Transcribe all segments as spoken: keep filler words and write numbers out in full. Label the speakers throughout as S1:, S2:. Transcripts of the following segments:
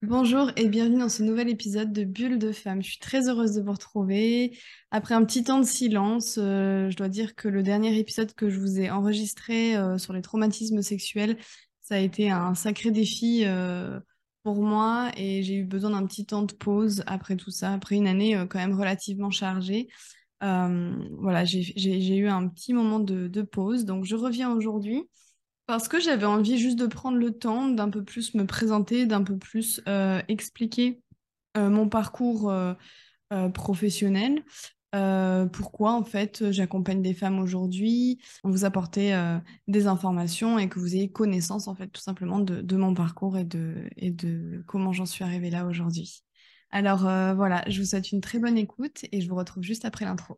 S1: Bonjour et bienvenue dans ce nouvel épisode de Bulle de Femme. Je suis très heureuse de vous retrouver. Après un petit temps de silence, euh, je dois dire que le dernier épisode que je vous ai enregistré euh, sur les traumatismes sexuels, ça a été un sacré défi euh, pour moi et j'ai eu besoin d'un petit temps de pause après tout ça, après une année euh, quand même relativement chargée. Euh, voilà, j'ai, j'ai, j'ai eu un petit moment de, de pause, donc je reviens aujourd'hui. Parce que j'avais envie juste de prendre le temps d'un peu plus me présenter, d'un peu plus euh, expliquer euh, mon parcours euh, euh, professionnel. Euh, pourquoi en fait j'accompagne des femmes aujourd'hui, vous apporter euh, des informations et que vous ayez connaissance en fait tout simplement de, de mon parcours et de, et de comment j'en suis arrivée là aujourd'hui. Alors euh, voilà, je vous souhaite une très bonne écoute et je vous retrouve juste après l'intro.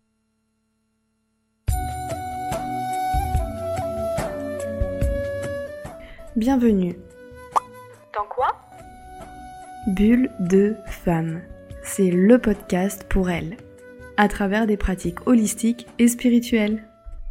S1: Bienvenue.
S2: Dans quoi?
S1: Bulle de femme. C'est le podcast pour elle, à travers des pratiques holistiques et spirituelles.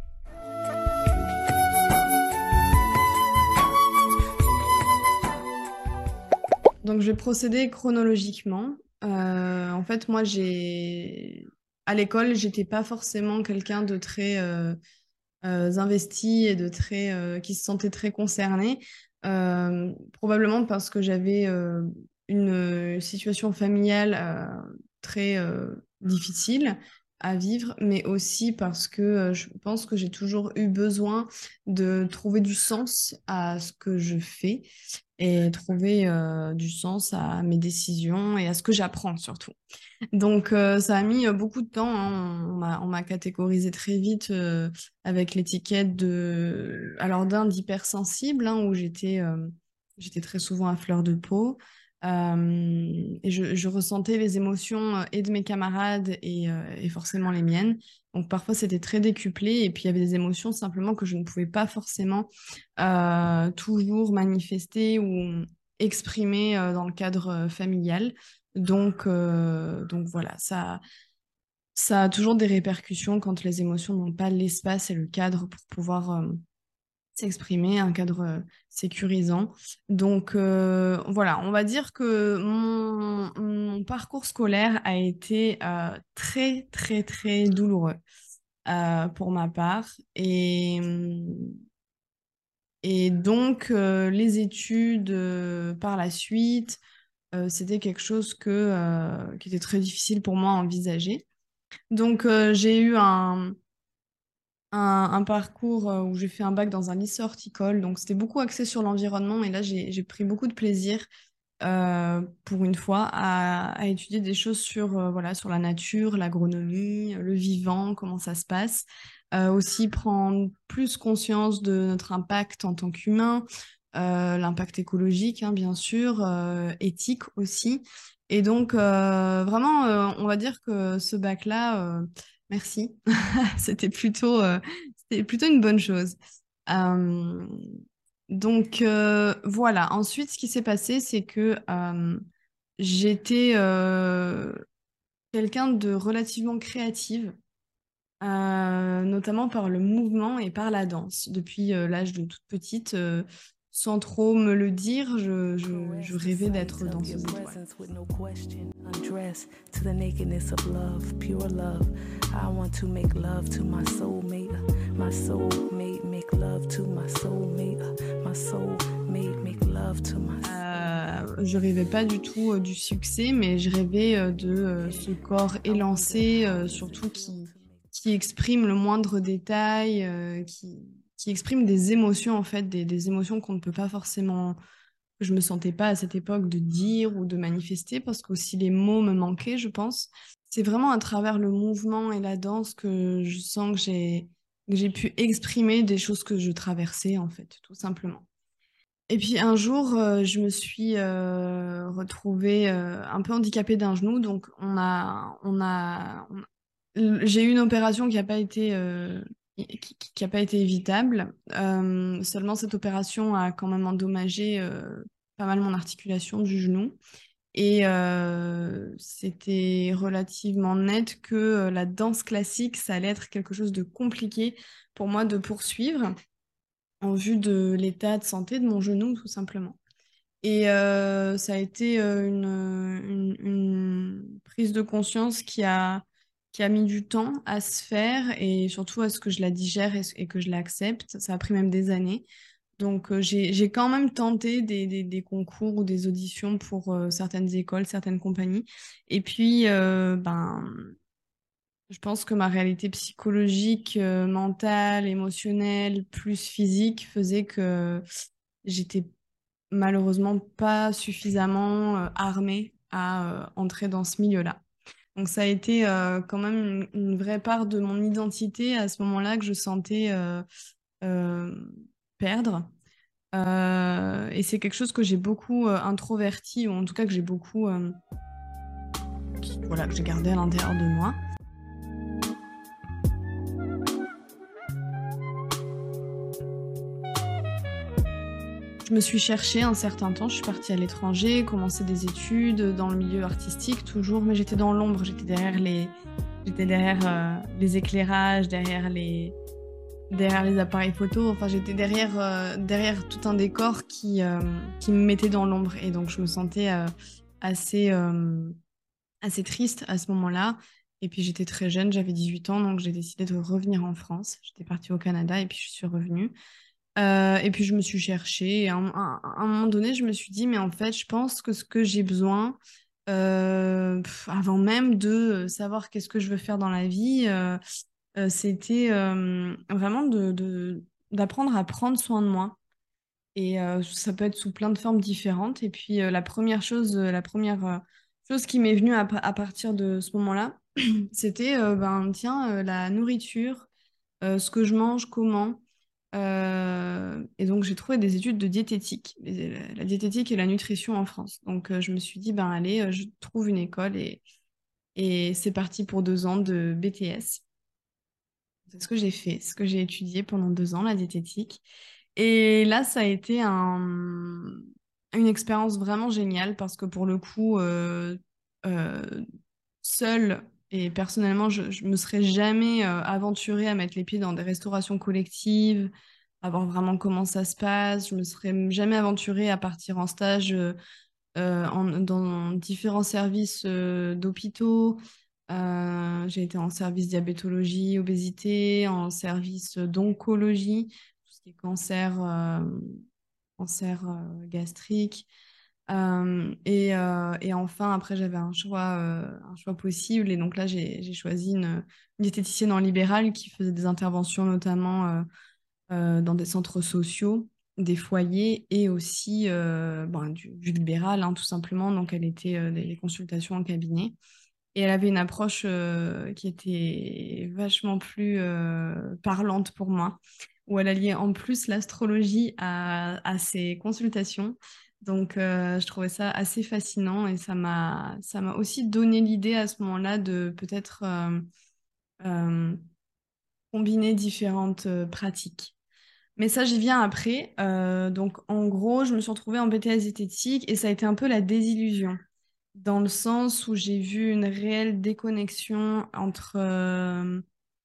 S1: Donc je vais procéder chronologiquement. Euh, en fait, moi, j'ai à l'école, j'étais pas forcément quelqu'un de très euh, euh, investi et de très euh, qui se sentait très concerné. Euh, probablement parce que j'avais euh, une situation familiale euh, très euh, difficile à vivre, mais aussi parce que euh, je pense que j'ai toujours eu besoin de trouver du sens à ce que je fais et trouver euh, du sens à mes décisions et à ce que j'apprends surtout. Donc, euh, ça a mis euh, beaucoup de temps, hein. On m'a, on m'a catégorisé très vite euh, avec l'étiquette de, alors d'un d'hypersensible, hein, où j'étais euh, j'étais très souvent à fleur de peau. Euh, et je, je ressentais les émotions euh, et de mes camarades et, euh, et forcément les miennes. Donc, parfois, c'était très décuplé. Et puis, il y avait des émotions simplement que je ne pouvais pas forcément euh, toujours manifester ou exprimer euh, dans le cadre euh, familial. Donc, euh, donc voilà, ça, ça a toujours des répercussions quand les émotions n'ont pas l'espace et le cadre pour pouvoir euh, s'exprimer, un cadre euh, sécurisant. Donc euh, voilà, on va dire que mon, mon parcours scolaire a été euh, très, très, très douloureux euh, pour ma part. Et, et donc, euh, les études euh, par la suite, euh, c'était quelque chose que, euh, qui était très difficile pour moi à envisager. Donc, euh, j'ai eu un, un, un parcours euh, où j'ai fait un bac dans un lycée horticole. Donc, c'était beaucoup axé sur l'environnement. Et là, j'ai, j'ai pris beaucoup de plaisir, euh, pour une fois, à, à étudier des choses sur, euh, voilà, sur la nature, l'agronomie, le vivant, comment ça se passe. Euh, aussi prendre plus conscience de notre impact en tant qu'humain, euh, l'impact écologique, hein, bien sûr, euh, éthique aussi. Et donc, euh, vraiment, euh, on va dire que ce bac-là, euh, merci, c'était plutôt, euh, c'était plutôt une bonne chose. Euh, donc, euh, voilà. Ensuite, ce qui s'est passé, c'est que euh, j'étais euh, quelqu'un de relativement créative, euh, notamment par le mouvement et par la danse. Depuis euh, l'âge de toute petite, euh, sans trop me le dire, je, je- je
S2: Caress the
S1: rêvais
S2: sight
S1: d'être
S2: of your
S1: danseuse étoile.
S2: presence with no question. Undress to the nakedness of love, pure love. I want to make love to my soulmate. My soulmate make love to my soulmate. My soulmate make love to my
S1: Euh, je rêvais pas du tout euh, du succès, mais je rêvais euh, de euh, ce corps élancé, euh, surtout qui, qui exprime le moindre détail, euh, qui, qui exprime des émotions, en fait, des, des émotions qu'on ne peut pas forcément, que je me sentais pas à cette époque de dire ou de manifester, parce qu'aussi les mots me manquaient, je pense. C'est vraiment à travers le mouvement et la danse que je sens que j'ai, que j'ai pu exprimer des choses que je traversais, en fait, tout simplement. Et puis un jour, euh, je me suis euh, retrouvée euh, un peu handicapée d'un genou. Donc on a, on a, on a- j'ai eu une opération qui n'a pas été, euh, qui, qui- qui a pas été évitable. Euh, seulement cette opération a quand même endommagé euh, pas mal mon articulation du genou. Et euh, c'était relativement net que euh, la danse classique, ça allait être quelque chose de compliqué pour moi de poursuivre en vue de l'état de santé de mon genou, tout simplement. Et euh, ça a été euh, une, une, une prise de conscience qui a, qui a mis du temps à se faire et surtout à ce que je la digère et, et que je l'accepte. Ça a pris même des années. Donc, euh, j'ai, j'ai quand même tenté des, des, des concours ou des auditions pour euh, certaines écoles, certaines compagnies. Et puis, euh, ben, je pense que ma réalité psychologique, euh, mentale, émotionnelle, plus physique faisait que j'étais malheureusement pas suffisamment euh, armée à euh, entrer dans ce milieu-là. Donc, ça a été euh, quand même une, une vraie part de mon identité à ce moment-là que je sentais euh, euh, perdre. Euh, et c'est quelque chose que j'ai beaucoup euh, introverti, ou en tout cas que j'ai beaucoup, euh, qui- voilà, que j'ai gardé à l'intérieur de moi. Je me suis cherchée un certain temps, je suis partie à l'étranger, commencer des études dans le milieu artistique toujours, mais j'étais dans l'ombre, j'étais derrière les, j'étais derrière euh, les éclairages, derrière les, derrière les appareils photo, enfin j'étais derrière, euh, derrière tout un décor qui, euh, qui me mettait dans l'ombre, et donc je me sentais euh, assez, euh, assez triste à ce moment-là. Et puis j'étais très jeune, j'avais dix-huit ans, donc j'ai décidé de revenir en France. J'étais partie au Canada et puis je suis revenue. Euh, et puis je me suis cherchée. Et à un, à un moment donné, je me suis dit, mais en fait, je pense que ce que j'ai besoin, euh, pff, avant même de savoir qu'est-ce que je veux faire dans la vie, euh, euh, c'était euh, vraiment de, de- d'apprendre à prendre soin de moi. Et euh, ça peut être sous plein de formes différentes. Et puis euh, la première chose, euh, la première euh, chose qui m'est venue à, pa- à partir de ce moment-là, c'était euh, ben tiens euh, la nourriture, euh, ce que je mange, comment. Euh, et donc j'ai trouvé des études de diététique, les- la, la diététique et la nutrition en France. Donc euh, je me suis dit ben allez, euh, je trouve une école et et c'est parti pour deux ans de B T S. C'est ce que j'ai fait, ce que j'ai étudié pendant deux ans, la diététique. Et là, ça a été un, une expérience vraiment géniale parce que pour le coup, euh, euh, seule et personnellement, je, je me serais jamais euh, aventurée à mettre les pieds dans des restaurations collectives, à voir vraiment comment ça se passe. Je me serais jamais aventurée à partir en stage euh, euh, en- dans différents services euh, d'hôpitaux. Euh, j'ai été en service diabétologie, obésité, en service d'oncologie, tout ce qui est cancer, euh, cancer euh, gastrique. Euh, et, euh, et enfin, après, j'avais un choix, euh, un choix possible. Et donc là, j'ai, j'ai choisi une, une diététicienne en libéral qui faisait des interventions notamment euh, euh, dans des centres sociaux, des foyers et aussi euh, ben, du, du libéral, hein, tout simplement. Donc, elle était euh, des des consultations en cabinet. Et elle avait une approche euh, qui était vachement plus euh, parlante pour moi, où elle alliait en plus l'astrologie à, à ses consultations. Donc, euh, je trouvais ça assez fascinant et ça m'a, ça m'a aussi donné l'idée à ce moment-là de peut-être euh, euh, combiner différentes euh, pratiques. Mais ça, j'y viens après. Euh, donc, en gros, je me suis retrouvée en B T S diététique et ça a été un peu la désillusion, dans le sens où j'ai vu une réelle déconnexion entre, euh,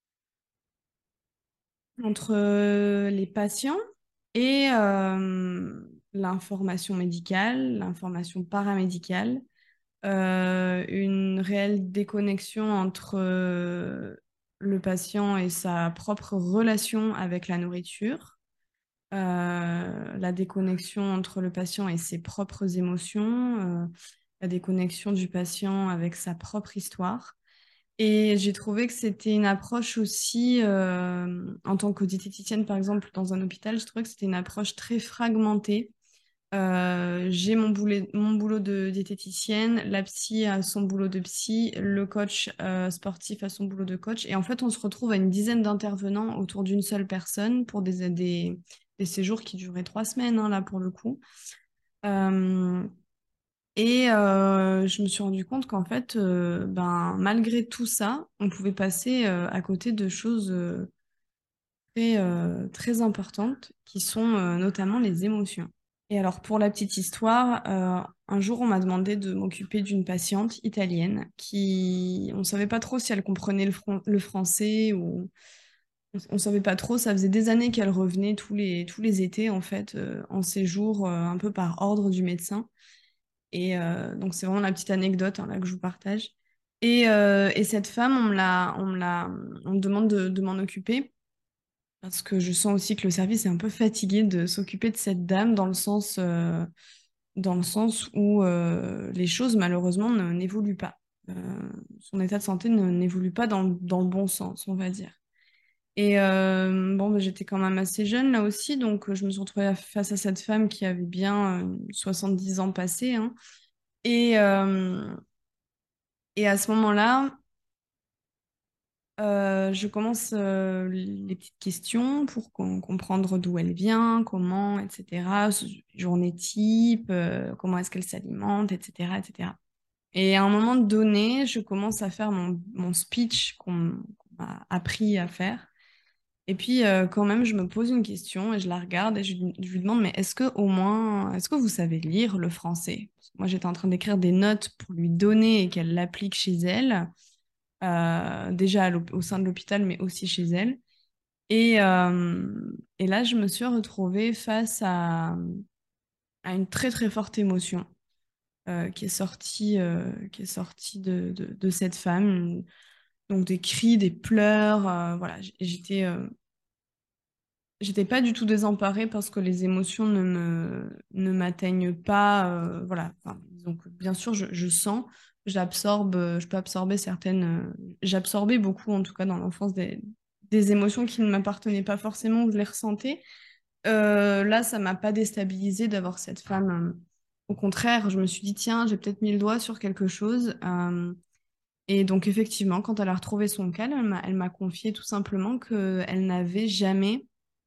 S1: entre euh, les patients et euh, l'information médicale, l'information paramédicale, euh, une réelle déconnexion entre euh, le patient et sa propre relation avec la nourriture, euh, la déconnexion entre le patient et ses propres émotions, euh, la déconnexion du patient avec sa propre histoire. Et j'ai trouvé que c'était une approche aussi, euh, en tant que diététicienne par exemple dans un hôpital, je trouvais que c'était une approche très fragmentée. Euh, j'ai mon boulot, mon boulot de diététicienne, la psy a son boulot de psy, le coach euh, sportif a son boulot de coach. Et en fait, on se retrouve à une dizaine d'intervenants autour d'une seule personne pour des, des, des séjours qui duraient trois semaines, hein, là pour le coup. Euh, et euh, je me suis rendu compte qu'en fait, euh, ben, malgré tout ça, on pouvait passer euh, à côté de choses euh, très, euh, très importantes qui sont euh, notamment les émotions. Et alors, pour la petite histoire, euh, un jour, on m'a demandé de m'occuper d'une patiente italienne qui, on ne savait pas trop si elle comprenait le, fron- le français ou on ne savait pas trop. Ça faisait des années qu'elle revenait tous les, tous les étés, en fait, euh, en séjour, euh, un peu par ordre du médecin. Et euh, donc, c'est vraiment la petite anecdote hein, là, que je vous partage. Et, euh, et cette femme, on me l'a, on me l'a, on me demande de, de m'en occuper parce que je sens aussi que le service est un peu fatigué de s'occuper de cette dame dans le sens, euh, dans le sens où euh, les choses, malheureusement, ne- n'évoluent pas. Euh, son état de santé ne- n'évolue pas dans, le- dans le bon sens, on va dire. Et euh, bon, bah, j'étais quand même assez jeune là aussi, donc euh, je me suis retrouvée face à cette femme qui avait bien euh, soixante-dix ans passés, hein. Et, euh, et à ce moment-là, euh, je commence euh, les petites questions pour com- comprendre d'où elle vient, comment, et cetera. ce- Journée type, euh, comment est-ce qu'elle s'alimente, et cetera, et cetera. Et à un moment donné, je commence à faire mon, mon speech qu'on qu'on m'a appris à faire. Et puis, euh, quand même, je me pose une question et je la regarde et je, lui je lui demande, mais est-ce que au moins, est-ce que vous savez lire le français? Parce que moi, j'étais en train d'écrire des notes pour lui donner et qu'elle l'applique chez elle, euh, déjà à l'hôp- au sein de l'hôpital, mais aussi chez elle. Et, euh, et là, je me suis retrouvée face à, à une très, très forte émotion euh, qui est sortie, euh, qui est sortie de, de, de cette femme. Donc, des cris, des pleurs, euh, voilà, j- j'étais... euh, J'étais pas du tout désemparée parce que les émotions ne me, ne m'atteignent pas. Euh, voilà. Enfin, donc, bien sûr, je, je sens, j'absorbe, euh, je peux absorber certaines. Euh, j'absorbais beaucoup, en tout cas, dans l'enfance, des, des émotions qui ne m'appartenaient pas forcément, ou je les ressentais. Euh, là, ça m'a pas déstabilisée d'avoir cette femme. Euh, au contraire, je me suis dit, tiens, j'ai peut-être mis le doigt sur quelque chose. Euh, et donc, effectivement, quand elle a retrouvé son calme, elle m'a, elle m'a confié tout simplement qu'elle n'avait jamais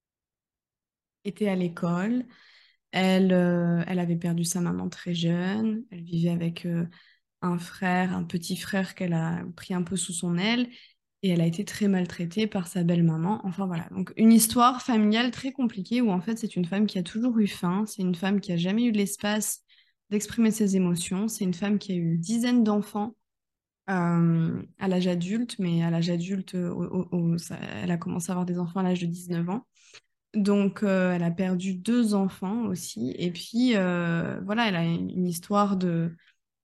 S1: été à l'école. Elle, euh, elle avait perdu sa maman très jeune. Elle vivait avec euh, un frère, un petit frère qu'elle a pris un peu sous son aile. Et elle a été très maltraitée par sa belle-maman. Enfin voilà. Donc une histoire familiale très compliquée où en fait c'est une femme qui a toujours eu faim. C'est une femme qui a jamais eu l'espace d'exprimer ses émotions. C'est une femme qui a eu dizaines d'enfants euh, à l'âge adulte. Mais à l'âge adulte, euh, au- au- au- ça- elle a commencé à avoir des enfants à l'âge de dix-neuf ans. Donc, euh, elle a perdu deux enfants aussi. Et puis, euh, voilà, elle a une, une histoire de,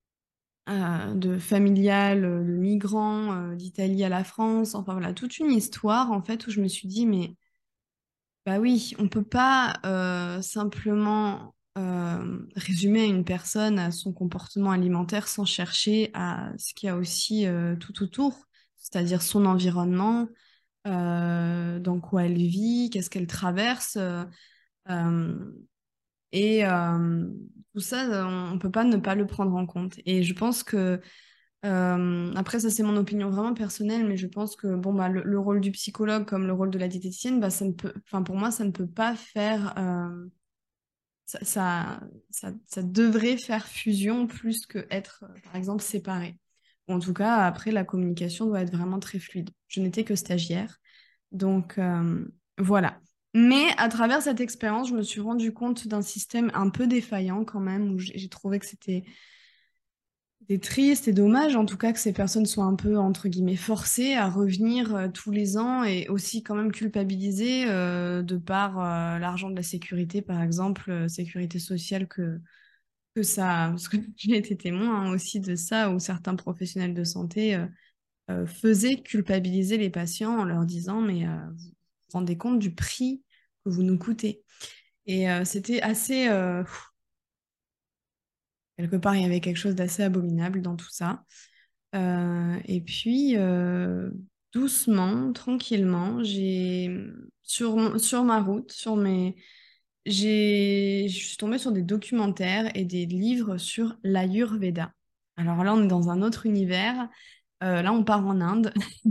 S1: euh, de familiale, euh, de migrants, euh, d'Italie à la France. Enfin, voilà, toute une histoire, en fait, où je me suis dit, mais bah oui, on peut pas euh, simplement euh, résumer une personne à son comportement alimentaire sans chercher à ce qu'il y a aussi euh, tout autour, c'est-à-dire son environnement, euh, dans quoi elle vit, qu'est-ce qu'elle traverse. euh, euh, Et euh, tout ça, euh, on ne peut pas ne pas le prendre en compte. Et je pense que, euh, après, ça c'est mon opinion vraiment personnelle, mais je pense que bon, bah, le, le rôle du psychologue comme le rôle de la diététicienne, bah, ça ne peut, enfin, pour moi, ça ne peut pas faire, euh, ça, ça, ça, ça devrait faire fusion plus que être, euh, par exemple, séparé. Ou en tout cas, après, la communication doit être vraiment très fluide. Je n'étais que stagiaire. Donc, euh, voilà. Mais à travers cette expérience, je me suis rendu compte d'un système un peu défaillant quand même, où j'ai j'ai trouvé que c'était c'était triste et dommage, en tout cas, que ces personnes soient un peu, entre guillemets, forcées à revenir euh, tous les ans et aussi quand même culpabilisées euh, de par euh, l'argent de la sécurité, par exemple, euh, sécurité sociale que, que ça... Parce que j'ai été témoin hein, aussi de ça, où certains professionnels de santé euh, euh, faisaient culpabiliser les patients en leur disant, mais euh, vous vous rendez compte du prix que vous nous coûtez. Et euh, c'était assez... euh, quelque part, il y avait quelque chose d'assez abominable dans tout ça. Euh, et puis, euh, doucement, tranquillement, j'ai sur, mon- sur ma route, sur mes, j'ai, je suis tombée sur des documentaires et des livres sur l'Ayurveda. Alors là, on est dans un autre univers. Euh, là, on part en Inde.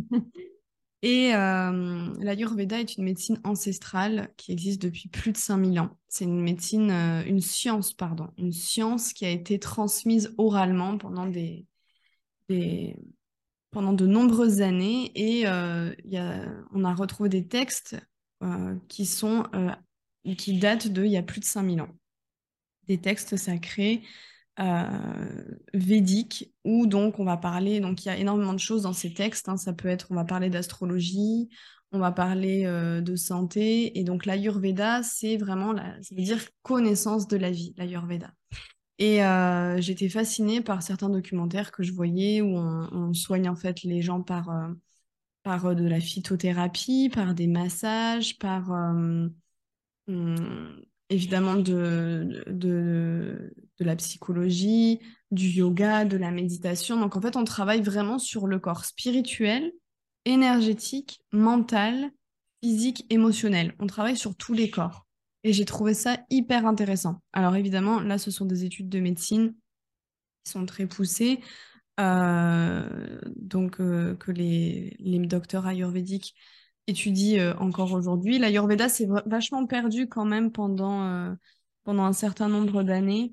S1: Et euh, l'Ayurveda est une médecine ancestrale qui existe depuis plus de cinq mille ans. C'est une médecine, euh, une science, pardon, une science qui a été transmise oralement pendant des, des, pendant de nombreuses années et euh, il y a, on a retrouvé des textes euh, qui sont, euh, qui datent de il y a plus de cinq mille ans. Des textes sacrés euh, védiques où donc on va parler, donc il y a énormément de choses dans ces textes, hein. Ça peut être, on va parler d'astrologie, on va parler euh, de santé. Et donc l'Ayurveda, c'est vraiment, la, ça veut dire connaissance de la vie, l'Ayurveda. Et euh, j'étais fascinée par certains documentaires que je voyais où on, on soigne en fait les gens par, euh, par euh, de la phytothérapie, par des massages, par euh, hum, évidemment de, de, de la psychologie, du yoga, de la méditation. Donc en fait, on travaille vraiment sur le corps spirituel, énergétique, mental, physique, émotionnel. On travaille sur tous les corps. Et j'ai trouvé ça hyper intéressant. Alors évidemment, là, ce sont des études de médecine qui sont très poussées, euh, donc euh, que les, les docteurs ayurvédiques étudient euh, encore aujourd'hui. L'Ayurveda s'est va- vachement perdu quand même pendant, euh, pendant un certain nombre d'années,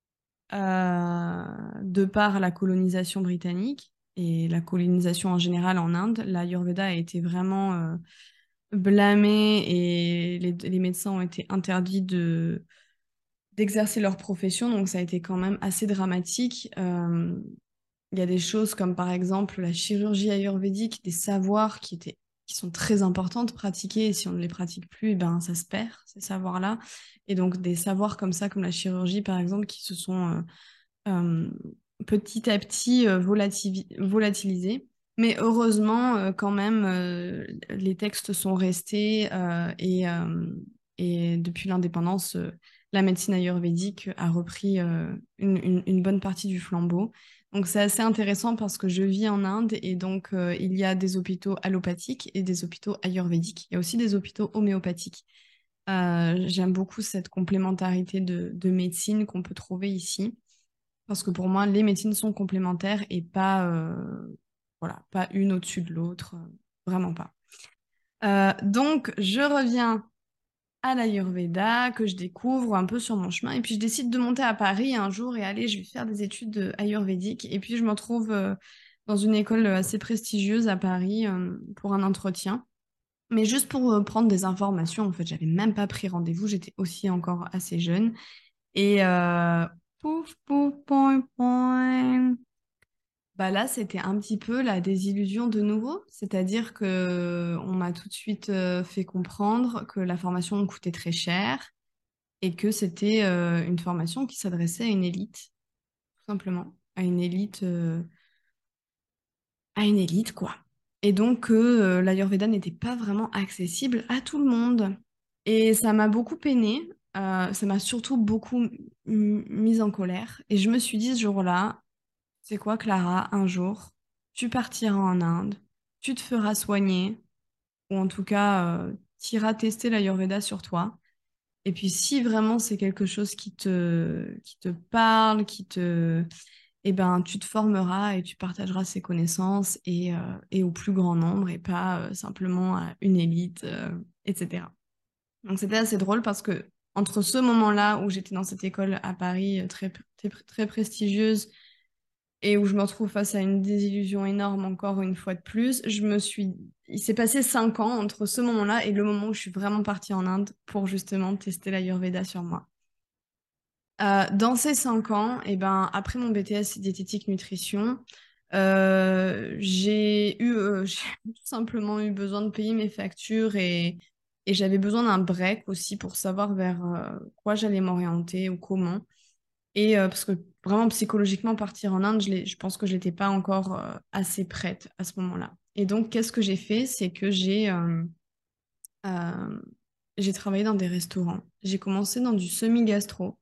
S1: euh, de par la colonisation britannique et la colonisation en général en Inde. L'Ayurveda a été vraiment euh, blâmé et les, les médecins ont été interdits de d'exercer leur profession, donc ça a été quand même assez dramatique. Euh, il y a des choses comme par exemple la chirurgie ayurvédique, des savoirs qui étaient, qui sont très importants de pratiquer, et si on ne les pratique plus, eh ben, ça se perd, ces savoirs-là. Et donc des savoirs comme ça, comme la chirurgie par exemple, qui se sont euh, euh, petit à petit euh, volativi- volatilisés. Mais heureusement, euh, quand même, euh, les textes sont restés euh, et, euh, et depuis l'indépendance, euh, la médecine ayurvédique a repris euh, une, une- une bonne partie du flambeau. Donc c'est assez intéressant parce que je vis en Inde et donc euh, il y a des hôpitaux allopathiques et des hôpitaux ayurvédiques. Il y a aussi des hôpitaux homéopathiques. Euh, j'aime beaucoup cette complémentarité de, de médecine qu'on peut trouver ici. Parce que pour moi, les médecines sont complémentaires et pas, euh, voilà, pas une au-dessus de l'autre. euh, Vraiment pas. Euh, donc, je reviens à l'Ayurveda que je découvre un peu sur mon chemin. Et puis, je décide de monter à Paris un jour et aller, je vais faire des études euh, ayurvédiques. Et puis, je me retrouve euh, dans une école assez prestigieuse à Paris euh, pour un entretien. Mais juste pour euh, prendre des informations, en fait, j'avais même pas pris rendez-vous. J'étais aussi encore assez jeune. Et euh, pouf, pouf, point, point. Bah là, c'était un petit peu la désillusion de nouveau. C'est-à-dire que on m'a tout de suite euh, fait comprendre que la formation coûtait très cher et que c'était euh, une formation qui s'adressait à une élite, tout simplement. À une élite, euh, à une élite, quoi. Et donc que euh, l'Ayurveda n'était pas vraiment accessible à tout le monde. Et ça m'a beaucoup peinée. Euh, ça m'a surtout beaucoup m- mise en colère. Et je me suis dit ce jour-là, c'est quoi, Clara, un jour, tu partiras en Inde, tu te feras soigner, ou en tout cas, euh, tu iras tester l'Ayurveda sur toi. Et puis, si vraiment c'est quelque chose qui te, qui te parle, qui te, eh ben, tu te formeras et tu partageras ces connaissances et, euh, et au plus grand nombre et pas euh, simplement à une élite, euh, et cetera. Donc, c'était assez drôle parce que entre ce moment-là où j'étais dans cette école à Paris euh, très, très, très prestigieuse et où je me retrouve face à une désillusion énorme encore une fois de plus, je me suis... Il s'est passé cinq ans entre ce moment-là et le moment où je suis vraiment partie en Inde pour justement tester l'Ayurveda sur moi. Euh, dans ces cinq ans, et ben, après mon B T S diététique nutrition, euh, j'ai eu, euh, j'ai tout simplement eu besoin de payer mes factures et, et j'avais besoin d'un break aussi pour savoir vers euh, quoi j'allais m'orienter ou comment. Et euh, parce que vraiment psychologiquement partir en Inde, je l'ai- je pense que je n'étais pas encore euh, assez prête à ce moment-là. Et donc, qu'est-ce que j'ai fait? C'est que j'ai euh, euh, j'ai travaillé dans des restaurants. J'ai commencé dans du semi-gastro,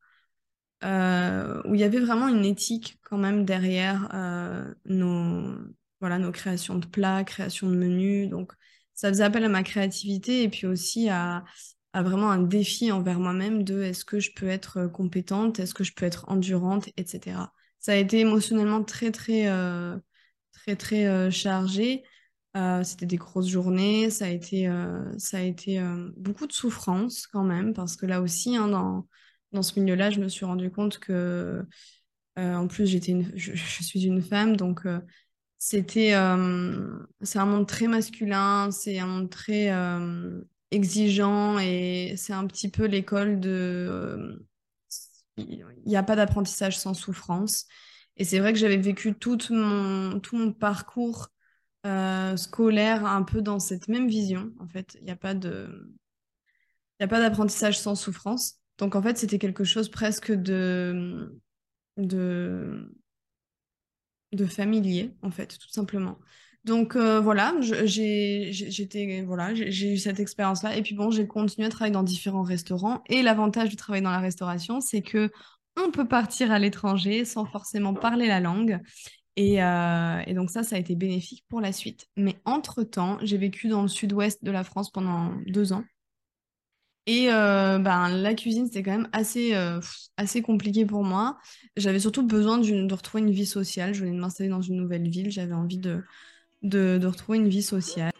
S1: euh, où il y avait vraiment une éthique quand même derrière euh, nos, voilà, nos créations de plats, créations de menus. Donc, ça faisait appel à ma créativité et puis aussi à, à vraiment un défi envers moi-même de est-ce que je peux être compétente, est-ce que je peux être endurante, et cetera. Ça a été émotionnellement très, très, euh, très, très euh, chargé. Euh, c'était des grosses journées, ça a été, euh, ça a été euh, beaucoup de souffrance quand même, parce que là aussi, hein, dans dans ce milieu-là, je me suis rendu compte que, euh, en plus, j'étais une, je, je suis une femme, donc euh, c'était, euh, c'est un monde très masculin, c'est un monde très euh, exigeant et c'est un petit peu l'école de, euh, il n'y a pas d'apprentissage sans souffrance. Et c'est vrai que j'avais vécu tout mon, tout mon parcours euh, scolaire un peu dans cette même vision. En fait, il n'y a pas de, il y a pas d'apprentissage sans souffrance. Donc en fait, c'était quelque chose presque de, de, de familier, en fait, tout simplement. Donc euh, voilà, je- j'ai, j'ai- j'étais, voilà, j'ai j'ai eu cette expérience-là. Et puis bon, j'ai continué à travailler dans différents restaurants. Et l'avantage de travailler dans la restauration, c'est que on peut partir à l'étranger sans forcément parler la langue. Et, euh, et donc ça, ça a été bénéfique pour la suite. Mais entre-temps, j'ai vécu dans le sud-ouest de la France pendant deux ans. Et euh, ben, la cuisine, c'était quand même assez, euh, pff, assez compliqué pour moi. J'avais surtout besoin d'une- de retrouver une vie sociale. Je venais de m'installer dans une nouvelle ville. J'avais envie de, de, de retrouver une vie sociale.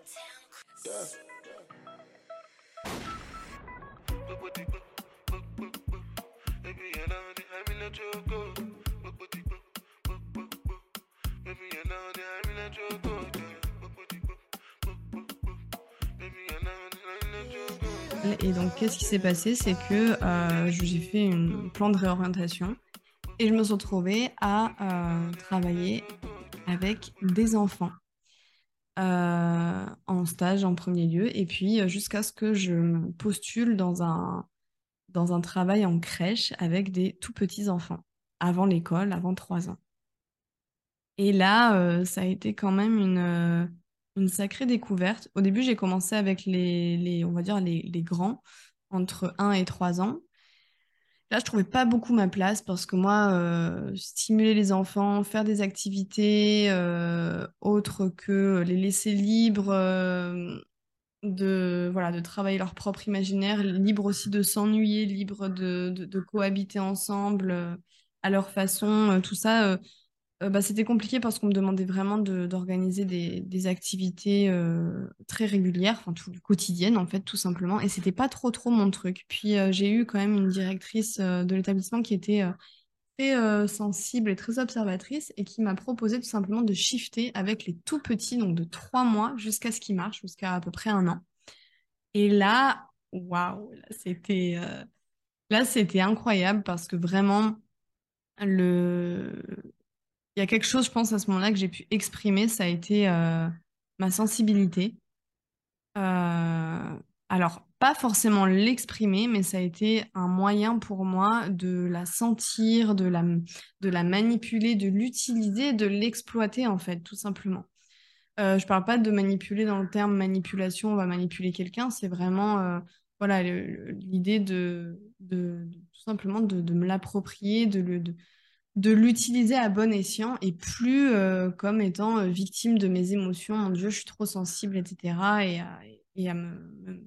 S1: Et donc, qu'est-ce qui s'est passé? C'est que euh, j'ai fait un plan de réorientation et je me suis retrouvée à euh, travailler avec des enfants. Euh, en stage en premier lieu, et puis euh, jusqu'à ce que je me postule dans un, dans un travail en crèche avec des tout petits enfants, avant l'école, avant trois ans. Et là, euh, ça a été quand même une, euh, une sacrée découverte. Au début, j'ai commencé avec les, les, on va dire les, les grands, entre un et trois ans. Là, je trouvais pas beaucoup ma place parce que moi, euh, stimuler les enfants, faire des activités euh, autres que les laisser libres, euh, de, voilà, de travailler leur propre imaginaire, libre aussi de s'ennuyer, libre de, de, de cohabiter ensemble euh, à leur façon. Euh, tout ça, euh, euh, bah, c'était compliqué parce qu'on me demandait vraiment de- d'organiser des, des activités euh, très régulières, enfin tout, quotidiennes en fait, tout simplement. Et c'était pas trop trop mon truc. Puis euh, j'ai eu quand même une directrice euh, de l'établissement qui était euh, très euh, sensible et très observatrice et qui m'a proposé tout simplement de shifter avec les tout petits, donc de trois mois jusqu'à ce qu'ils marchent, jusqu'à à peu près un an. Et là, waouh, là, c'était euh, là, c'était incroyable parce que vraiment, le... il y a quelque chose, je pense, à ce moment-là que j'ai pu exprimer, ça a été euh, ma sensibilité. Euh, alors, pas forcément l'exprimer, mais ça a été un moyen pour moi de la sentir, de la, de la manipuler, de l'utiliser, de l'exploiter, en fait, tout simplement. Euh, je parle pas de manipuler dans le terme manipulation, on va manipuler quelqu'un, c'est vraiment euh, voilà le- le- l'idée de, de, de- tout simplement de, de me l'approprier, de le, de, de l'utiliser à bon escient et plus euh, comme étant euh, victime de mes émotions. Mon Dieu, je suis trop sensible, et cetera. Et à, et à me, me,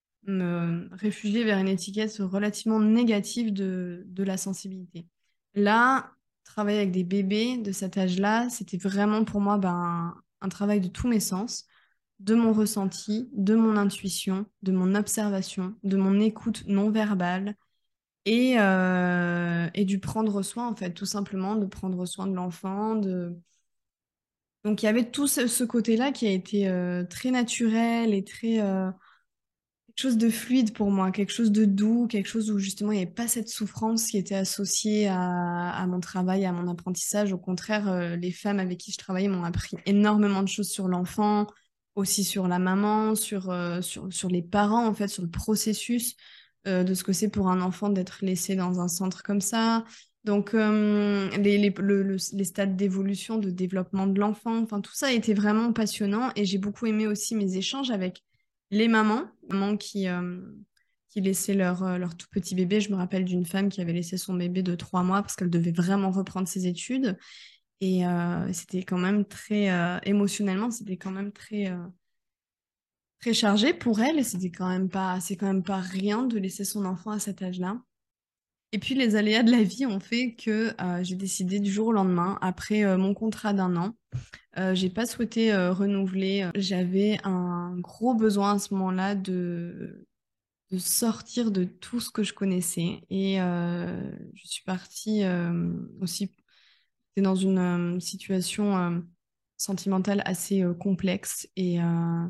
S1: me réfugier vers une étiquette relativement négative de, de la sensibilité. Là, travailler avec des bébés de cet âge-là, c'était vraiment pour moi ben, un travail de tous mes sens, de mon ressenti, de mon intuition, de mon observation, de mon écoute non verbale et, euh, et du prendre soin, en fait, tout simplement, de prendre soin de l'enfant. De... Donc il y avait tout ce, ce côté-là qui a été euh, très naturel et très... euh, quelque chose de fluide pour moi, quelque chose de doux, quelque chose où justement il n'y avait pas cette souffrance qui était associée à, à mon travail, à mon apprentissage. Au contraire, euh, les femmes avec qui je travaillais m'ont appris énormément de choses sur l'enfant, aussi sur la maman, sur, euh, sur, sur les parents, en fait, sur le processus euh, de ce que c'est pour un enfant d'être laissé dans un centre comme ça. Donc, euh, les, les, le- le- les stades d'évolution, de développement de l'enfant, enfin, tout ça a été vraiment passionnant et j'ai beaucoup aimé aussi mes échanges avec les mamans, mamans qui, euh, qui laissaient leur, euh, leur tout petit bébé. Je me rappelle d'une femme qui avait laissé son bébé de trois mois parce qu'elle devait vraiment reprendre ses études. Et euh, c'était quand même très, euh, émotionnellement, c'était quand même très, euh, très chargé pour elle. Et c'était quand même pas, c'est quand même pas rien de laisser son enfant à cet âge-là. Et puis les aléas de la vie ont fait que euh, j'ai décidé du jour au lendemain, après euh, mon contrat d'un an, euh, j'ai pas souhaité euh, renouveler. J'avais un gros besoin à ce moment-là de de sortir de tout ce que je connaissais. Et euh, je suis partie euh, aussi j'étais dans une euh, situation euh, sentimentale assez euh, complexe et, euh,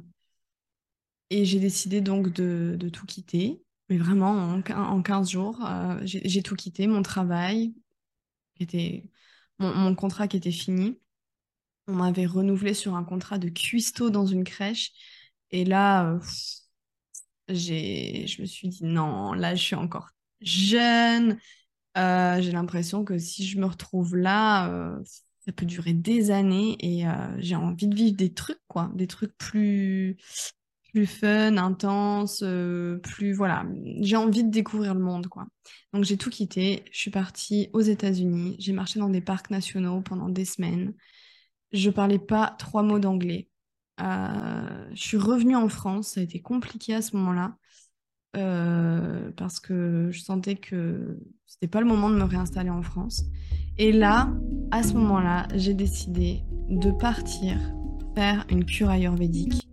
S1: et j'ai décidé donc de, de tout quitter. Mais vraiment, en, quin- en quinze jours, euh, j'ai j'ai tout quitté, mon travail, qui était, mon, mon contrat qui était fini. On m'avait renouvelé sur un contrat de cuistot dans une crèche. Et là, euh, pff, j'ai, je me suis dit, non, là, je suis encore jeune. Euh, j'ai l'impression que si je me retrouve là, euh, ça peut durer des années et euh, j'ai envie de vivre des trucs, quoi, des trucs plus, plus fun, intenses, euh, plus, voilà, j'ai envie de découvrir le monde, quoi. Donc j'ai tout quitté, je suis partie aux États-Unis, j'ai marché dans des parcs nationaux pendant des semaines. Je parlais pas trois mots d'anglais. Euh, je suis revenue en France, ça a été compliqué à ce moment-là euh, parce que je sentais que c'était pas le moment de me réinstaller en France. Et là, à ce moment-là, j'ai décidé de partir faire une cure ayurvédique.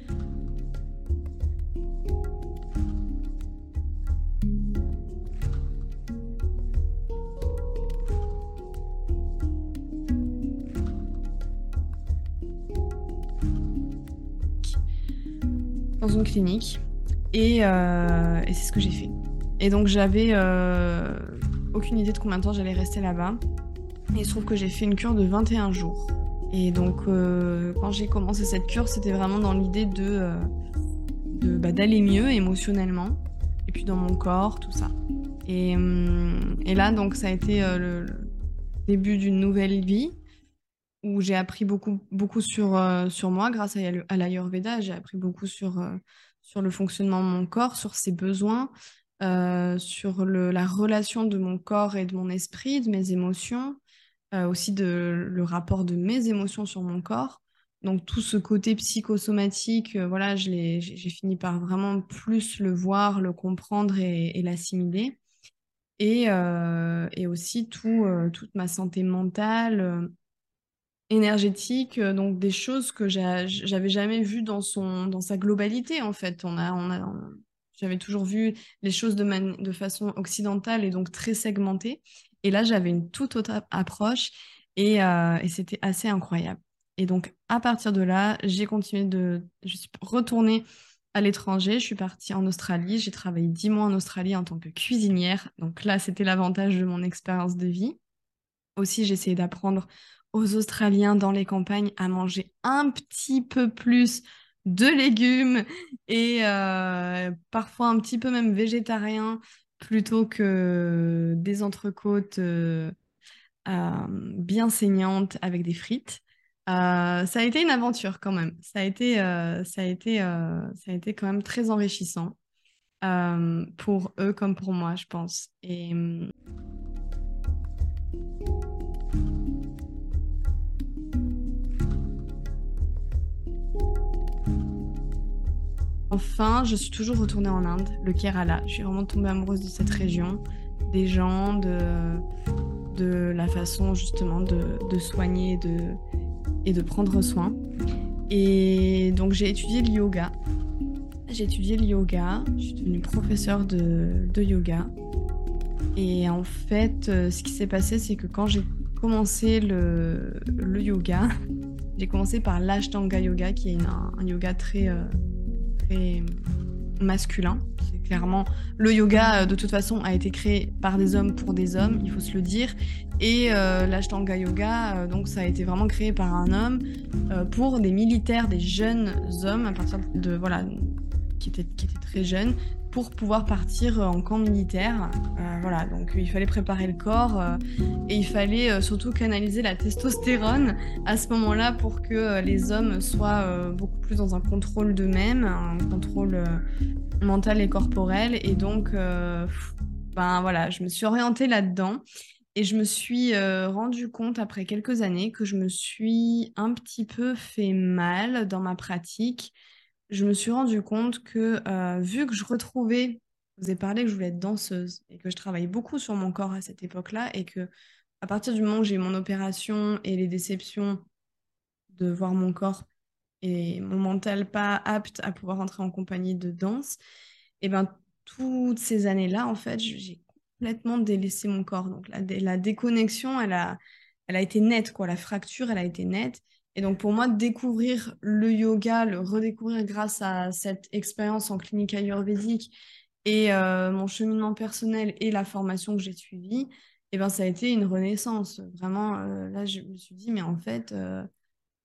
S1: Dans une clinique et, euh, et c'est ce que j'ai fait. Et donc j'avais euh, aucune idée de combien de temps j'allais rester là-bas. Et il se trouve que j'ai fait une cure de vingt et un jours. Et donc euh, quand j'ai commencé cette cure, c'était vraiment dans l'idée de, euh, de, bah, d'aller mieux émotionnellement et puis dans mon corps, tout ça. Et, hum, et là, donc ça a été euh, le, le début d'une nouvelle vie où j'ai appris beaucoup, beaucoup sur, euh, sur moi grâce à, à l'Ayurveda. J'ai appris beaucoup sur, euh, sur le fonctionnement de mon corps, sur ses besoins, euh, sur le, la relation de mon corps et de mon esprit, de mes émotions, euh, aussi de, le rapport de mes émotions sur mon corps. Donc tout ce côté psychosomatique, euh, voilà, je l'ai, j'ai j'ai fini par vraiment plus le voir, le comprendre et, et l'assimiler. Et, euh, et aussi tout, euh, toute ma santé mentale. Euh, énergétique, euh, donc des choses que j'a- j'avais jamais vues dans son, dans sa globalité en fait. On a, on a, on- J'avais toujours vu les choses de, mani- de façon occidentale et donc très segmentée. Et là, j'avais une toute autre a- approche et, euh, et c'était assez incroyable. Et donc, à partir de là, j'ai continué de... Je suis retournée à l'étranger. Je suis partie en Australie. J'ai travaillé dix mois en Australie en tant que cuisinière. Donc là, c'était l'avantage de mon expérience de vie. Aussi, j'ai essayé d'apprendre aux Australiens dans les campagnes à manger un petit peu plus de légumes et euh, parfois un petit peu même végétarien plutôt que des entrecôtes euh, euh, bien saignantes avec des frites. Euh, ça a été une aventure quand même. Ça a été, euh, ça a été, euh, ça a été quand même très enrichissant euh, pour eux comme pour moi, je pense. Et, enfin, je suis toujours retournée en Inde, le Kerala. Je suis vraiment tombée amoureuse de cette région, des gens, de, de la façon justement de, de soigner de, et de prendre soin. Et donc j'ai étudié le yoga. J'ai étudié le yoga, je suis devenue professeure de, de yoga. Et en fait, euh, ce qui s'est passé, c'est que quand j'ai commencé le, le yoga, j'ai commencé par l'Ashtanga Yoga, qui est une- un, un yoga très, euh, très masculin. C'est clairement le yoga euh, de toute façon a été créé par des hommes pour des hommes, il faut se le dire. Et euh, l'Ashtanga Yoga, euh, donc ça a été vraiment créé par un homme euh, pour des militaires, des jeunes hommes à partir de voilà qui étaient, qui étaient très jeunes pour pouvoir partir euh, en camp militaire. Euh, voilà, donc il fallait préparer le corps euh, et il fallait euh, surtout canaliser la testostérone à ce moment-là pour que euh, les hommes soient euh, beaucoup plus dans un contrôle d'eux-mêmes, un contrôle euh, mental et corporel. Et donc, euh, pff, ben voilà, je me suis orientée là-dedans et je me suis euh, rendu compte après quelques années que je me suis un petit peu fait mal dans ma pratique. Je me suis rendu compte que euh, vu que je retrouvais, je vous ai parlé que je voulais être danseuse et que je travaillais beaucoup sur mon corps à cette époque-là et que à partir du moment où j'ai eu mon opération et les déceptions de voir mon corps et mon mental pas apte à pouvoir entrer en compagnie de danse, et ben toutes ces années-là, en fait, j'ai complètement délaissé mon corps. Donc la, dé- la déconnexion, elle a, elle a été nette, quoi. La fracture, elle a été nette. Et donc pour moi, découvrir le yoga, le redécouvrir grâce à cette expérience en clinique ayurvédique et euh, mon cheminement personnel et la formation que j'ai suivie, et ben ça a été une renaissance. Vraiment, euh, là, je me suis dit, mais en fait, euh,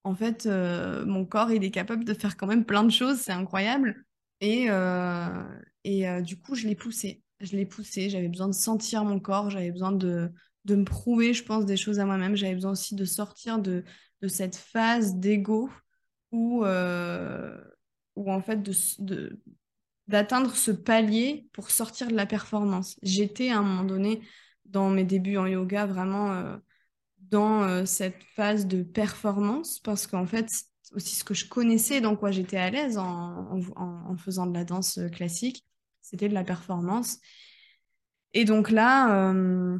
S1: en fait, euh, mon corps, il est capable de faire quand même plein de choses, c'est incroyable. Et, euh, et euh, du coup, je l'ai poussé. Je l'ai poussé, j'avais besoin de sentir mon corps, j'avais besoin de, de me prouver, je pense, des choses à moi-même. J'avais besoin aussi de sortir de, de cette phase d'ego où, euh, où, en fait, de, de- d'atteindre ce palier pour sortir de la performance. J'étais à un moment donné, dans mes débuts en yoga, vraiment euh, dans euh, cette phase de performance, parce qu'en fait, c'est aussi ce que je connaissais, dans quoi j'étais à l'aise en, en, en- en faisant de la danse euh, classique, c'était de la performance. Et donc là, euh,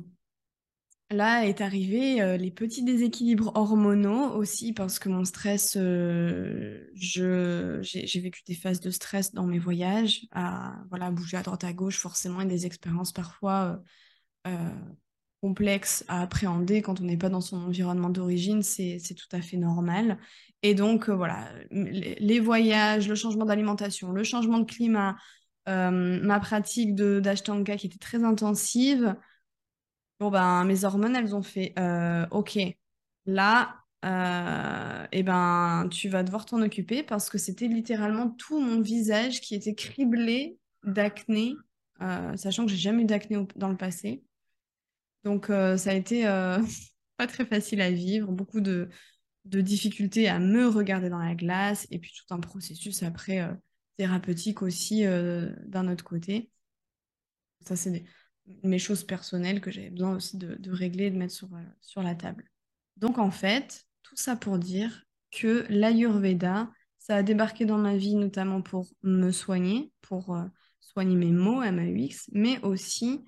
S1: là est arrivé euh, les petits déséquilibres hormonaux aussi, parce que mon stress, euh, je, j'ai, j'ai vécu des phases de stress dans mes voyages, à voilà, bouger à droite à gauche, forcément, et des expériences parfois euh, euh, complexe à appréhender quand on n'est pas dans son environnement d'origine, c'est, c'est tout à fait normal. Et donc, euh, voilà, les, les voyages, le changement d'alimentation, le changement de climat, euh, ma pratique de d'Ashtanga qui était très intensive, bon, ben, mes hormones, elles ont fait, euh, OK, là, euh, eh ben, tu vas devoir t'en occuper parce que c'était littéralement tout mon visage qui était criblé d'acné, euh, sachant que j'ai jamais eu d'acné au- dans le passé. Donc, euh, ça a été euh, pas très facile à vivre, beaucoup de, de difficultés à me regarder dans la glace, et puis tout un processus après euh, thérapeutique aussi euh, d'un autre côté. Ça, c'est des- mes choses personnelles que j'avais besoin aussi de, de régler et de mettre sur, euh, sur la table. Donc, en fait, tout ça pour dire que l'Ayurveda, ça a débarqué dans ma vie notamment pour me soigner, pour euh, soigner mes maux, M A U X, mais aussi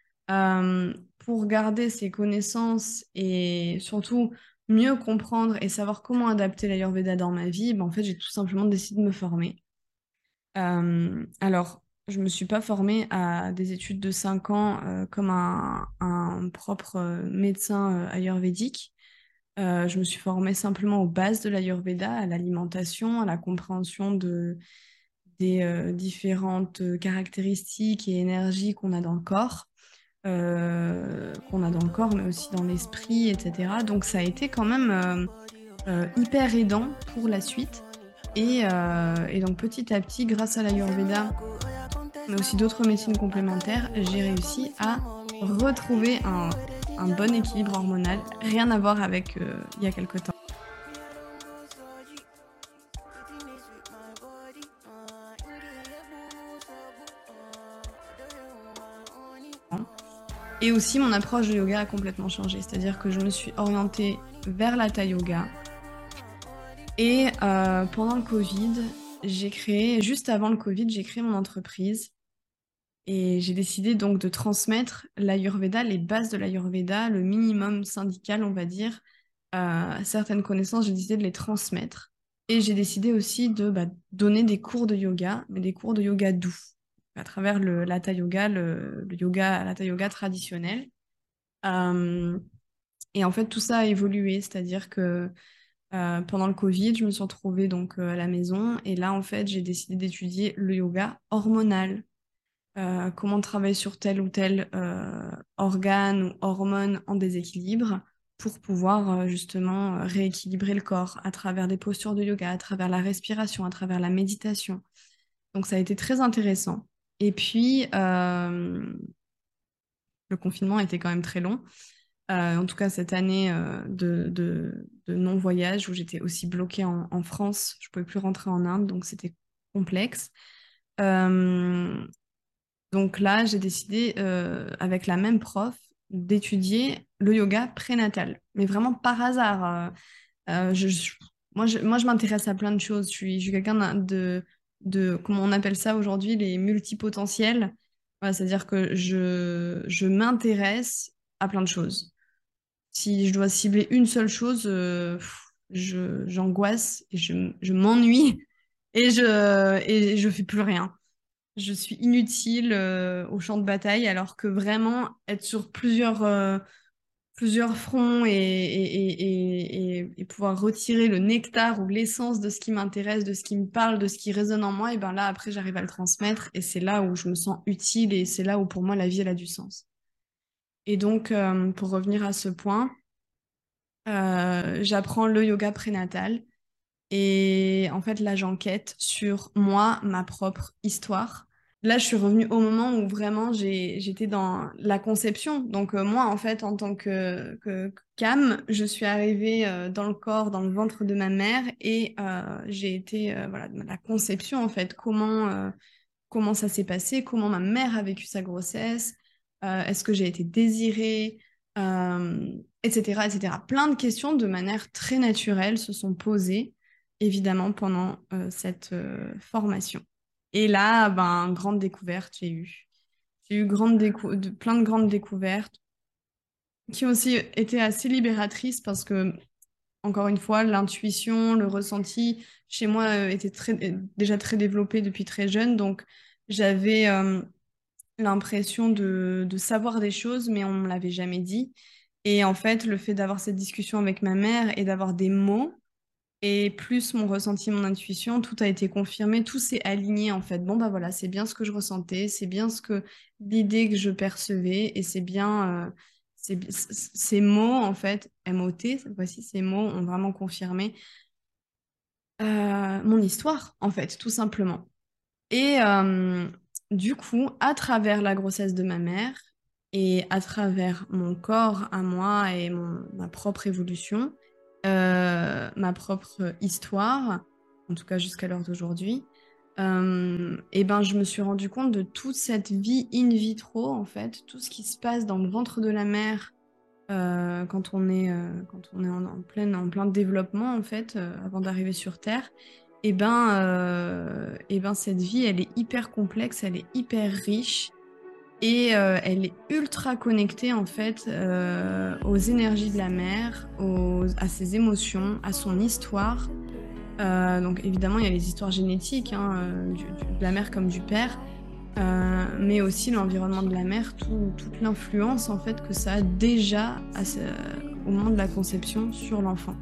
S1: euh, pour garder ses connaissances et surtout mieux comprendre et savoir comment adapter l'Ayurveda dans ma vie, ben, en fait, j'ai tout simplement décidé de me former. Euh, alors, je ne me suis pas formée à des études de cinq ans euh, comme un, un propre euh, médecin euh, ayurvédique. Euh, je me suis formée simplement aux bases de l'Ayurveda, à l'alimentation, à la compréhension de, des euh, différentes euh, caractéristiques et énergies qu'on a dans le corps euh, qu'on a dans le corps, mais aussi dans l'esprit, et cetera. Donc ça a été quand même euh, euh, hyper aidant pour la suite. Et, euh, et donc petit à petit, grâce à l'Ayurveda, mais aussi d'autres médecines complémentaires, j'ai réussi à retrouver un, un bon équilibre hormonal, rien à voir avec euh, il y a quelque temps. Et aussi, mon approche de yoga a complètement changé, c'est-à-dire que je me suis orientée vers l'hatha yoga. Et euh, pendant le Covid, j'ai créé, juste avant le Covid, j'ai créé mon entreprise et j'ai décidé donc de transmettre l'Ayurveda, les bases de l'Ayurveda, le minimum syndical, on va dire, euh, certaines connaissances, j'ai décidé de les transmettre. Et j'ai décidé aussi de bah, donner des cours de yoga, mais des cours de yoga doux, à travers le l'hatha yoga, le, le yoga, l'hatha yoga traditionnel. Euh, et en fait, tout ça a évolué, c'est-à-dire que euh, pendant le Covid, je me suis retrouvée donc euh, à la maison et là, en fait, j'ai décidé d'étudier le yoga hormonal. Euh, comment travailler sur tel ou tel euh, organe ou hormone en déséquilibre pour pouvoir euh, justement euh, rééquilibrer le corps à travers des postures de yoga, à travers la respiration, à travers la méditation. Donc ça a été très intéressant. Et puis, euh, le confinement était quand même très long. Euh, en tout cas, cette année euh, de, de, de non-voyage où j'étais aussi bloquée en, en France, je ne pouvais plus rentrer en Inde, donc c'était complexe. Euh, donc là, j'ai décidé, euh, avec la même prof, d'étudier le yoga prénatal, mais vraiment par hasard. Euh, euh, je, je- moi, je, moi, je m'intéresse à plein de choses. Je suis, je suis quelqu'un d'un- de, de, comment on appelle ça aujourd'hui, les multipotentiels. Voilà, c'est-à-dire que je, je m'intéresse à plein de choses. Si je dois cibler une seule chose, euh, pff, je, j'angoisse et je, je m'ennuie et je, et je fais plus rien. Je suis inutile euh, au champ de bataille alors que vraiment être sur plusieurs, euh, plusieurs fronts et, et, et, et, et pouvoir retirer le nectar ou l'essence de ce qui m'intéresse, de ce qui me parle, de ce qui résonne en moi, et ben là après j'arrive à le transmettre et c'est là où je me sens utile et c'est là où pour moi la vie elle a du sens. Et donc euh, pour revenir à ce point, euh, j'apprends le yoga prénatal Et en fait, là, j'enquête sur moi, ma propre histoire. Là, je suis revenue au moment où vraiment j'ai, j'étais dans la conception. Donc, euh, moi, en fait, en tant que, que, que Cam, je suis arrivée euh, dans le corps, dans le ventre de ma mère et euh, j'ai été, euh, voilà, la conception, en fait. Comment, euh, comment ça s'est passé, comment ma mère a vécu sa grossesse, euh, est-ce que j'ai été désirée, euh, et cetera, et cetera. Plein de questions de manière très naturelle se sont posées, évidemment, pendant euh, cette euh, formation. Et là, ben, grande découverte, j'ai eu. J'ai eu grande décou- de, plein de grandes découvertes qui ont aussi été assez libératrices parce que, encore une fois, l'intuition, le ressenti, chez moi, euh, était très, euh, déjà très développé depuis très jeune. Donc, j'avais euh, l'impression de, de savoir des choses, mais on ne me l'avait jamais dit. Et en fait, le fait d'avoir cette discussion avec ma mère et d'avoir des mots, et plus mon ressenti, mon intuition, tout a été confirmé, tout s'est aligné en fait. Bon, bah voilà, c'est bien ce que je ressentais, c'est bien ce que l'idée que je percevais, et c'est bien euh, c'est bi- c- c- ces mots en fait, M O T, cette fois-ci, ces mots ont vraiment confirmé euh, mon histoire en fait, tout simplement. Et euh, du coup, à travers la grossesse de ma mère et à travers mon corps à moi et mon- ma propre évolution, euh, ma propre histoire, en tout cas jusqu'à l'heure d'aujourd'hui, euh, et ben, je me suis rendu compte de toute cette vie in vitro, en fait, tout ce qui se passe dans le ventre de la mère euh, quand on est, euh, quand on est en, en plein, en plein développement, en fait, euh, avant d'arriver sur Terre, et ben, euh, et ben, cette vie, elle est hyper complexe, elle est hyper riche, et euh, elle est ultra connectée, en fait, euh, aux énergies de la mère, aux, à ses émotions, à son histoire. Euh, donc, évidemment, il y a les histoires génétiques, hein, euh, du- du- de la mère comme du père. Euh, mais aussi l'environnement de la mère, tout- toute l'influence en fait que ça a déjà à ce- au moment de la conception sur l'enfant.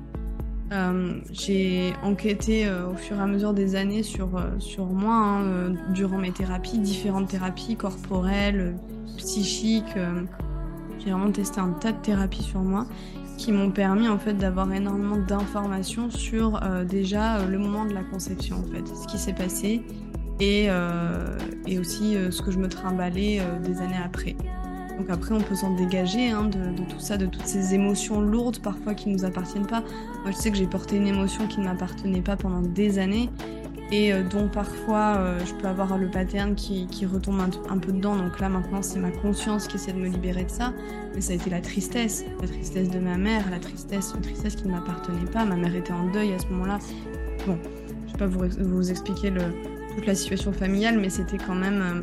S1: Euh, j'ai enquêté euh, au fur et à mesure des années sur, euh, sur moi, hein, euh, durant mes thérapies, différentes thérapies corporelles, euh, psychiques. Euh, j'ai vraiment testé un tas de thérapies sur moi qui m'ont permis en fait d'avoir énormément d'informations sur euh, déjà euh, le moment de la conception en fait, ce qui s'est passé et, euh, et aussi euh, ce que je me trimballais euh, des années après. Donc après, on peut s'en dégager hein, de, de tout ça, de toutes ces émotions lourdes parfois qui ne nous appartiennent pas. Moi, je sais que j'ai porté une émotion qui ne m'appartenait pas pendant des années et euh, dont parfois euh, je peux avoir le pattern qui, qui retombe un, un peu dedans. Donc là, maintenant, c'est ma conscience qui essaie de me libérer de ça. Mais ça a été la tristesse, la tristesse de ma mère, la tristesse, une tristesse qui ne m'appartenait pas. Ma mère était en deuil à ce moment-là. Bon, je vais pas vous, vous expliquer le, toute la situation familiale, mais c'était quand même euh,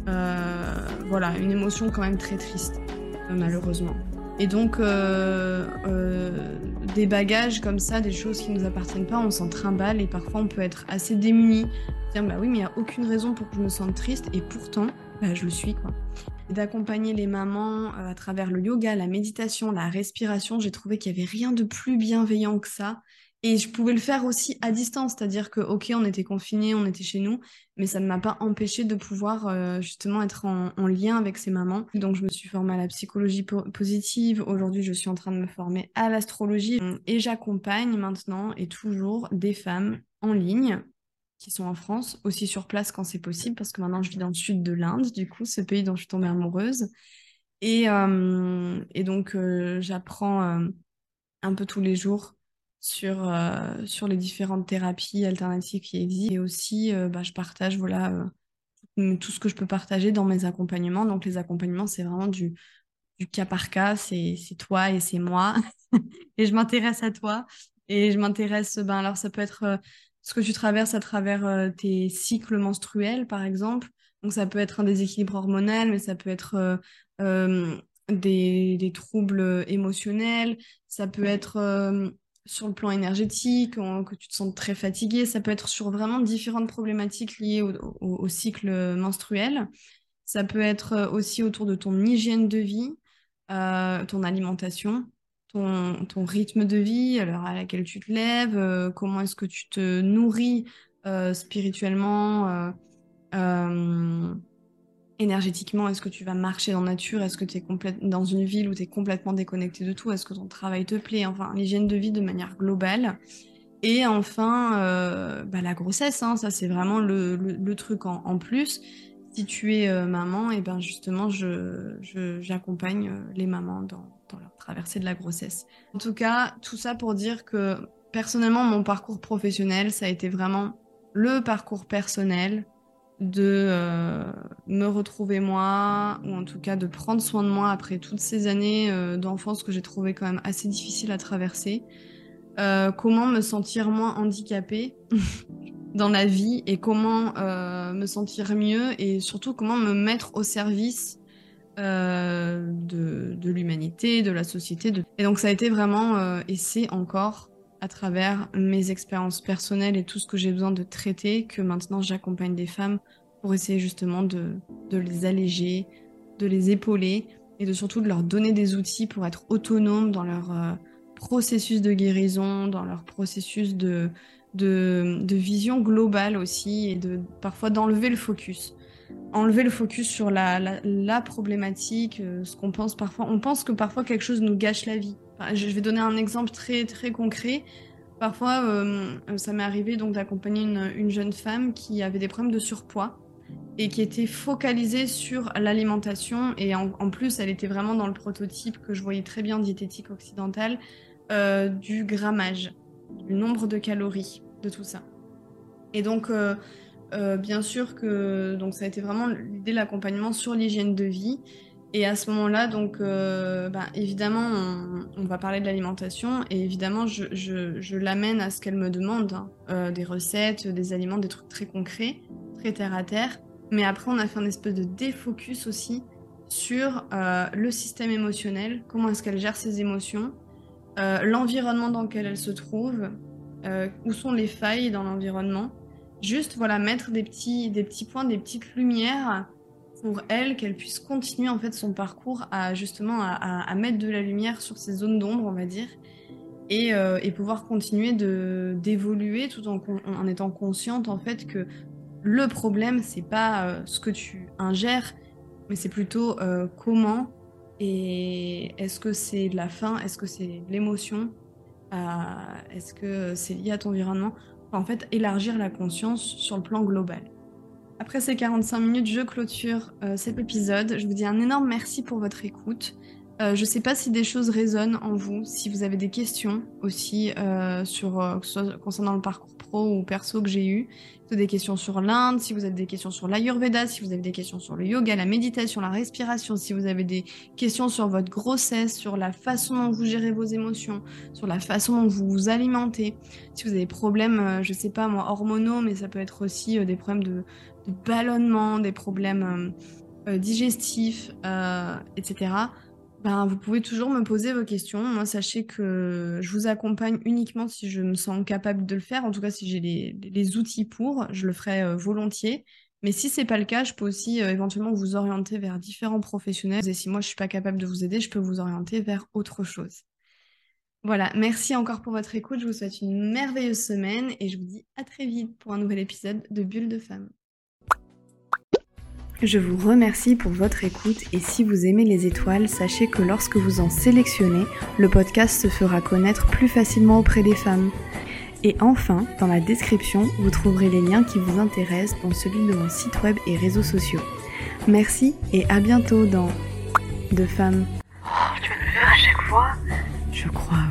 S1: euh, voilà, une émotion quand même très triste, euh, malheureusement. Et donc, euh, euh, des bagages comme ça, des choses qui ne nous appartiennent pas, on s'en trimballe et parfois on peut être assez démuni. Dire, bah oui, mais il n'y a aucune raison pour que je me sente triste et pourtant, bah, je le suis, quoi. Et d'accompagner les mamans euh, à travers le yoga, la méditation, la respiration, j'ai trouvé qu'il n'y avait rien de plus bienveillant que ça. Et je pouvais le faire aussi à distance, c'est-à-dire que, ok, on était confinés, on était chez nous, mais ça ne m'a pas empêché de pouvoir euh, justement être en, en lien avec ces mamans. Donc, je me suis formée à la psychologie po- positive. Aujourd'hui, je suis en train de me former à l'astrologie et j'accompagne maintenant et toujours des femmes en ligne qui sont en France, aussi sur place quand c'est possible, parce que maintenant je vis dans le sud de l'Inde, du coup, ce pays dont je suis tombée amoureuse. Et, euh, et donc, euh, j'apprends euh, un peu tous les jours sur, euh, sur les différentes thérapies alternatives qui existent. Et aussi, euh, bah, je partage voilà, euh, tout ce que je peux partager dans mes accompagnements. Donc, les accompagnements, c'est vraiment du, du cas par cas, c'est, c'est toi et c'est moi. Et je m'intéresse à toi. Et je m'intéresse, ben alors ça peut être euh, ce que tu traverses à travers euh, tes cycles menstruels, par exemple. Donc ça peut être un déséquilibre hormonal, mais ça peut être euh, euh, des, des troubles émotionnels, ça peut être euh, sur le plan énergétique, en- que tu te sens très fatigué, ça peut être sur vraiment différentes problématiques liées au, au- au cycle menstruel. Ça peut être euh, aussi autour de ton hygiène de vie, euh, ton alimentation, ton, ton rythme de vie, à l'heure à laquelle tu te lèves, euh, comment est-ce que tu te nourris euh, spirituellement, euh, euh, énergétiquement, est-ce que tu vas marcher dans la nature, est-ce que tu es complète- dans une ville où tu es complètement déconnecté de tout, est-ce que ton travail te plaît, enfin l'hygiène de vie de manière globale. Et enfin, euh, bah, la grossesse, hein, ça c'est vraiment le, le, le truc en, en plus. Si tu es euh, maman, et ben justement, je, je- j'accompagne euh, les mamans dans, dans leur traversée de la grossesse. En tout cas, tout ça pour dire que personnellement, mon parcours professionnel, ça a été vraiment le parcours personnel de euh, me retrouver moi, ou en tout cas de prendre soin de moi après toutes ces années euh, d'enfance que j'ai trouvé quand même assez difficiles à traverser. Euh, comment me sentir moins handicapée dans la vie et comment euh, me sentir mieux et surtout comment me mettre au service euh, de, de l'humanité, de la société. De... Et donc ça a été vraiment, euh, et c'est encore à travers mes expériences personnelles et tout ce que j'ai besoin de traiter que maintenant j'accompagne des femmes pour essayer justement de, de les alléger, de les épauler et de surtout de leur donner des outils pour être autonomes dans leur euh, processus de guérison, dans leur processus de, de, de vision globale aussi et de parfois d'enlever le focus enlever le focus sur la, la, la problématique, euh, ce qu'on pense parfois. On pense que parfois quelque chose nous gâche la vie. Enfin, je vais donner un exemple très, très concret. Parfois, euh, ça m'est arrivé donc d'accompagner une, une jeune femme qui avait des problèmes de surpoids et qui était focalisée sur l'alimentation. Et en, en plus, elle était vraiment dans le prototype que je voyais très bien en diététique occidentale, euh, du grammage, du nombre de calories, de tout ça. Et donc, euh, euh, bien sûr que donc ça a été vraiment l'idée de l'accompagnement sur l'hygiène de vie. Et à ce moment-là, donc, euh, bah, évidemment, on, on va parler de l'alimentation et évidemment, je, je, je l'amène à ce qu'elle me demande, hein, euh, des recettes, des aliments, des trucs très concrets, très terre à terre. Mais après, on a fait un espèce de défocus aussi sur euh, le système émotionnel, comment est-ce qu'elle gère ses émotions, euh, l'environnement dans lequel elle se trouve, euh, où sont les failles dans l'environnement. Juste, voilà, mettre des petits, des petits points, des petites lumières pour elle, qu'elle puisse continuer en fait son parcours à justement à, à, à mettre de la lumière sur ces zones d'ombre, on va dire, et, euh, et pouvoir continuer de d'évoluer tout en, en étant consciente en fait que le problème c'est pas euh, ce que tu ingères, mais c'est plutôt euh, comment et est-ce que c'est de la faim, est-ce que c'est de l'émotion, euh, est-ce que c'est lié à ton environnement? Enfin, en fait, élargir la conscience sur le plan global. Après ces quarante-cinq minutes, je clôture euh, cet épisode. Je vous dis un énorme merci pour votre écoute. Euh, je ne sais pas si des choses résonnent en vous, si vous avez des questions aussi euh, sur, euh, que ce soit concernant le parcours pro ou perso que j'ai eu, si vous avez des questions sur l'Inde, si vous avez des questions sur l'Ayurveda, si vous avez des questions sur le yoga, la méditation, la respiration, si vous avez des questions sur votre grossesse, sur la façon dont vous gérez vos émotions, sur la façon dont vous vous alimentez, si vous avez des problèmes, euh, je ne sais pas moi, hormonaux, mais ça peut être aussi euh, des problèmes de, de ballonnement, des problèmes euh, euh, digestifs, euh, et cetera. Ben, vous pouvez toujours me poser vos questions. Moi, sachez que je vous accompagne uniquement si je me sens capable de le faire. En tout cas, si j'ai les, les outils pour, je le ferai euh, volontiers. Mais si c'est pas le cas, je peux aussi euh, éventuellement vous orienter vers différents professionnels. Et si moi, je suis pas capable de vous aider, je peux vous orienter vers autre chose. Voilà, merci encore pour votre écoute. Je vous souhaite une merveilleuse semaine et je vous dis à très vite pour un nouvel épisode de Bulle de Femme. Je vous remercie pour votre écoute et si vous aimez les étoiles, sachez que lorsque vous en sélectionnez, le podcast se fera connaître plus facilement auprès des femmes. Et enfin, dans la description, vous trouverez les liens qui vous intéressent dans celui de mon site web et réseaux sociaux. Merci et à bientôt dans De Femmes.
S3: Oh, tu vas me le faire à chaque fois ?
S1: Je crois.